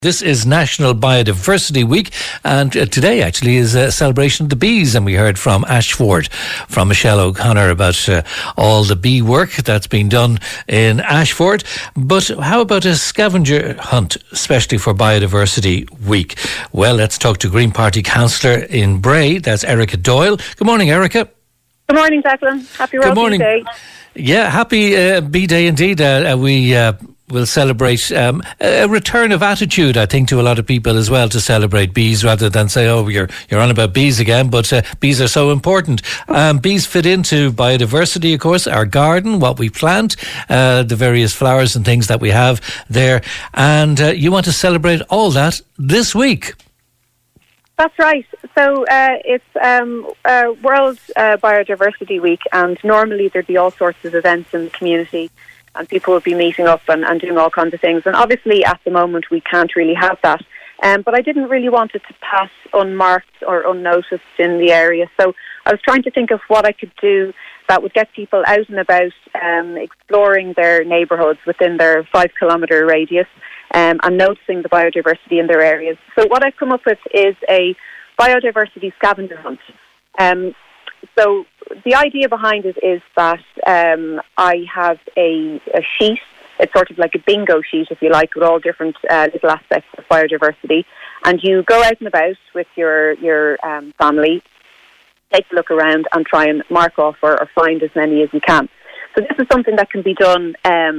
This is National Biodiversity Week, and today actually is a celebration of the bees, and we heard from Ashford, from Michelle O'Connor, about all the bee work that's been done in Ashford. But how about a scavenger hunt, especially for Biodiversity Week? Well, let's talk to Green Party councillor in Bray, that's Erica Doyle. Good morning, Erica. Good morning, Declan. Happy World Bee Day. Yeah, happy Bee Day indeed. We'll celebrate a return of attitude, I think, to a lot of people as well, to celebrate bees rather than say, oh, you're on about bees again, but bees are so important. Bees fit into biodiversity, of course, our garden, what we plant, the various flowers and things that we have there. And you want to celebrate all that this week. That's right. So it's World Biodiversity Week, and normally there'd be all sorts of events in the community, and people will be meeting up and doing all kinds of things. And obviously, at the moment, we can't really have that. But I didn't really want it to pass unmarked or unnoticed in the area. So I was trying to think of what I could do that would get people out and about, exploring their neighbourhoods within their 5-kilometre radius, and noticing the biodiversity in their areas. So what I've come up with is a biodiversity scavenger hunt. So the idea behind it is that I have a sheet. It's sort of like a bingo sheet, if you like, with all different little aspects of biodiversity. And you go out and about with your family, take a look around and try and mark off or find as many as you can. So this is something that can be done,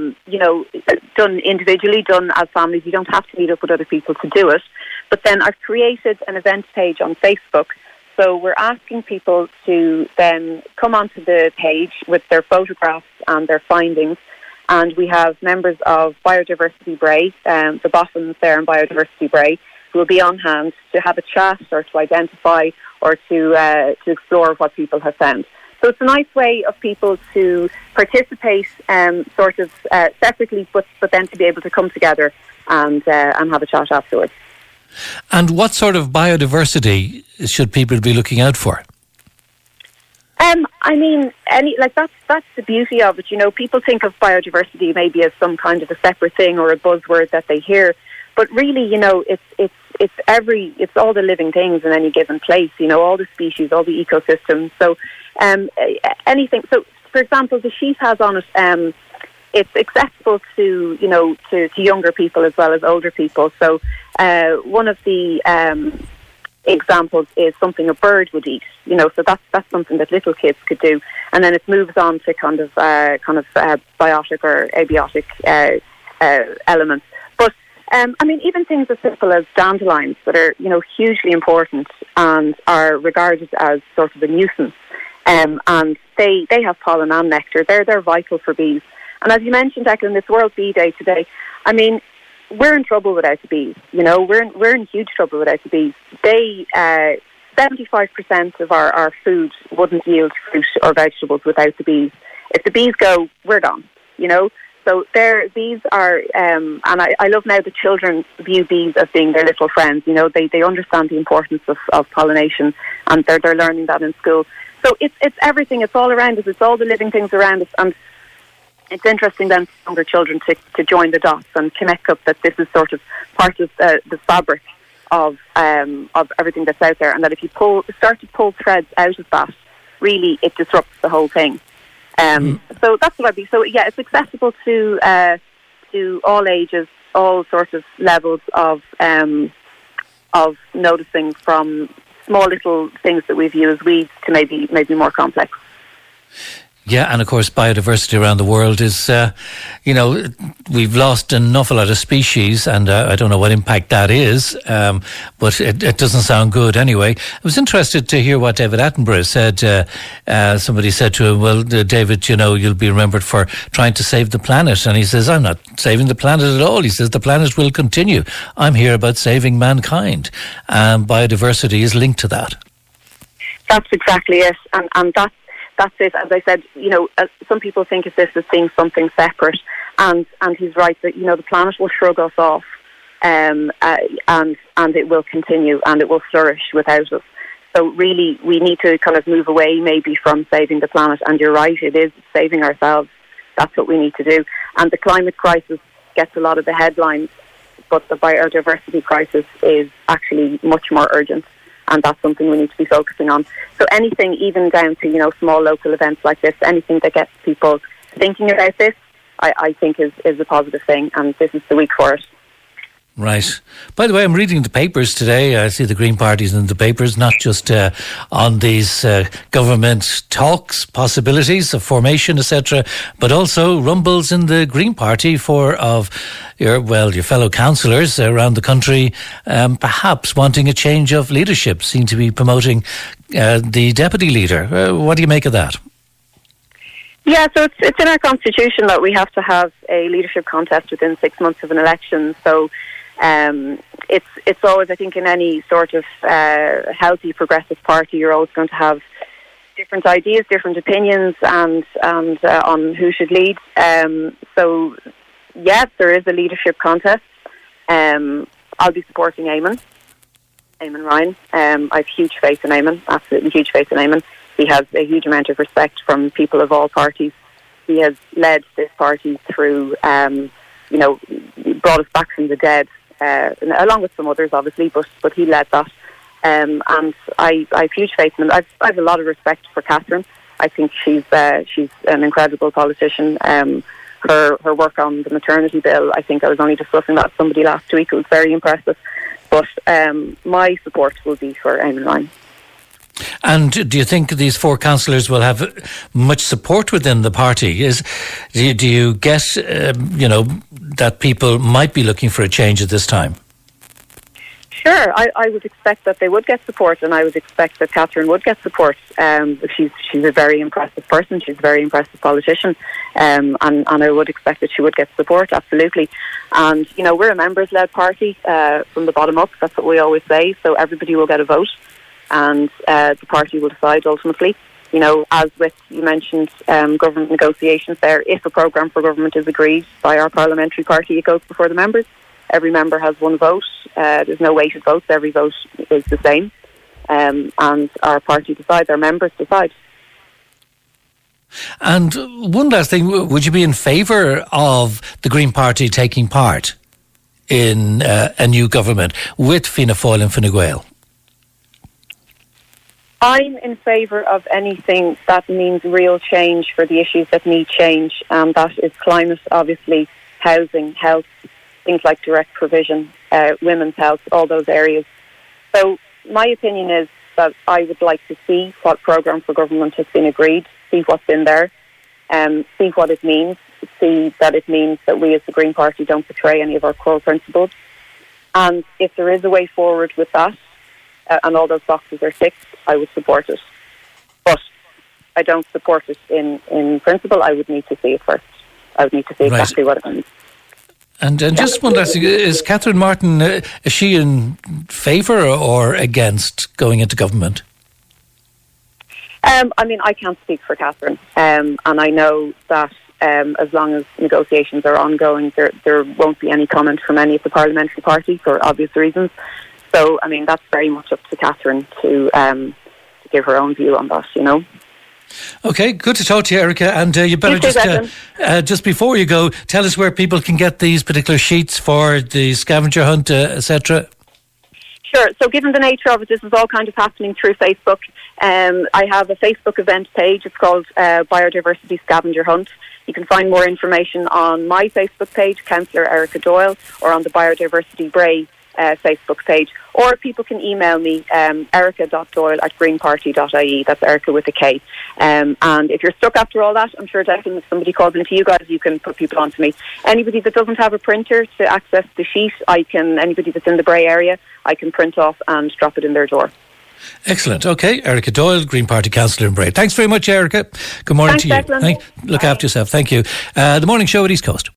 done individually, done as families. You don't have to meet up with other people to do it. But then I've created an event page on Facebook. So we're asking people to then come onto the page with their photographs and their findings. And we have members of Biodiversity Bray, the bottoms there in Biodiversity Bray, who will be on hand to have a chat or to identify or to explore what people have found. So it's a nice way of people to participate separately, but then to be able to come together and have a chat afterwards. And what sort of biodiversity should people be looking out for? That's the beauty of it. You know, people think of biodiversity maybe as some kind of a separate thing or a buzzword that they hear, but really, you know, it's all the living things in any given place. You know, all the species, all the ecosystems. So, anything. So, for example, the sheet has on it. It's accessible to younger people as well as older people. So one of the examples is something a bird would eat. You know, so that's something that little kids could do, and then it moves on to kind of biotic or abiotic elements. But even things as simple as dandelions that are hugely important and are regarded as sort of a nuisance. And they have pollen and nectar. They're vital for bees. And as you mentioned, Declan, it's World Bee Day today. I mean, we're in trouble without the bees. You know, we're in huge trouble without the bees. 75% of our food wouldn't yield fruit or vegetables without the bees. If the bees go, we're gone. You know, so bees are, and I love now the children view bees as being their little friends. You know, they understand the importance of pollination, and they're learning that in school. So it's everything. It's all around us. It's all the living things around us, and it's interesting then for younger children to join the dots and connect up that this is sort of part of the fabric of everything that's out there, and that if you start to pull threads out of that, really it disrupts the whole thing. So that's what I'd be. So yeah, it's accessible to all ages, all sorts of levels of noticing, from small little things that we view as weeds to maybe more complex. Yeah, and of course biodiversity around the world is, we've lost an awful lot of species, and I don't know what impact that is, but it doesn't sound good anyway. I was interested to hear what David Attenborough said. Somebody said to him, well, David, you'll be remembered for trying to save the planet. And he says, I'm not saving the planet at all. He says, the planet will continue. I'm here about saving mankind. Biodiversity is linked to that. That's exactly it. And that's it. As I said, some people think of this as being something separate, and he's right that the planet will shrug us off, and it will continue and it will flourish without us. So really, we need to kind of move away maybe from saving the planet. And you're right, it is saving ourselves. That's what we need to do. And the climate crisis gets a lot of the headlines, but the biodiversity crisis is actually much more urgent, and that's something we need to be focusing on. So anything, even down to small local events like this, anything that gets people thinking about this, I think is a positive thing, and this is the week for it. Right. By the way, I'm reading the papers today. I see the Green Party's in the papers, not just on these government talks, possibilities of formation, etc., but also rumbles in the Green Party of your fellow councillors around the country, perhaps wanting a change of leadership, seem to be promoting the deputy leader. What do you make of that? Yeah, so it's in our constitution that we have to have a leadership contest within 6 months of an election. So it's always, I think, in any sort of healthy progressive party, you're always going to have different ideas, different opinions, and on who should lead. So yeah, there is a leadership contest. I'll be supporting Eamon Ryan. I have huge faith in Eamon, absolutely huge faith in Eamon. He has a huge amount of respect from people of all parties. He has led this party through, brought us back from the dead, along with some others, obviously, but he led that. And I have huge faith in him. I have a lot of respect for Catherine. I think she's an incredible politician. Her work on the maternity bill, I think I was only discussing that with somebody last week. It was very impressive. But my support will be for Eamon Ryan. And do you think these 4 councillors will have much support within the party? Do you guess, that people might be looking for a change at this time? Sure, I would expect that they would get support, and I would expect that Catherine would get support. She's a very impressive person. She's a very impressive politician, and I would expect that she would get support, absolutely. And, we're a members-led party from the bottom up. That's what we always say. So everybody will get a vote, and the party will decide ultimately. As with, you mentioned, government negotiations there, if a programme for government is agreed by our parliamentary party, it goes before the members. Every member has one vote. There's no weighted votes. Every vote is the same. And our party decides, our members decide. And one last thing, would you be in favour of the Green Party taking part in a new government with Fianna Fáil and Fine Gael? I'm in favour of anything that means real change for the issues that need change, and that is climate, obviously, housing, health, things like direct provision, women's health, all those areas. So my opinion is that I would like to see what programme for government has been agreed, see what's in there, see what it means, see that it means that we as the Green Party don't betray any of our core principles. And if there is a way forward with that, and all those boxes are ticked, I would support it. But I don't support it in principle. I would need to see it first. I would need to see exactly what it means. And just one last thing, is Catherine Martin, is she in favour or against going into government? I can't speak for Catherine. And I know that as long as negotiations are ongoing, there won't be any comment from any of the parliamentary party for obvious reasons. So, that's very much up to Catherine to give her own view on that, Okay, good to talk to you, Erica. And you better just before you go, tell us where people can get these particular sheets for the scavenger hunt, etc. Sure. So given the nature of it, this is all kind of happening through Facebook. I have a Facebook event page. It's called Biodiversity Scavenger Hunt. You can find more information on my Facebook page, Councillor Erica Doyle, or on the Biodiversity Bray Facebook page, or people can email me, erica.doyle@greenparty.ie. That's Erica with a K. And if you're stuck after all that, I'm sure definitely if somebody calls into you guys, you can put people on to me. Anybody that doesn't have a printer to access the sheet, anybody that's in the Bray area, I can print off and drop it in their door. Excellent. Okay, Erica Doyle, Green Party Councillor in Bray. Thanks very much, Erica. Good morning to you. Declan. Look after yourself. Thank you. The morning show at East Coast.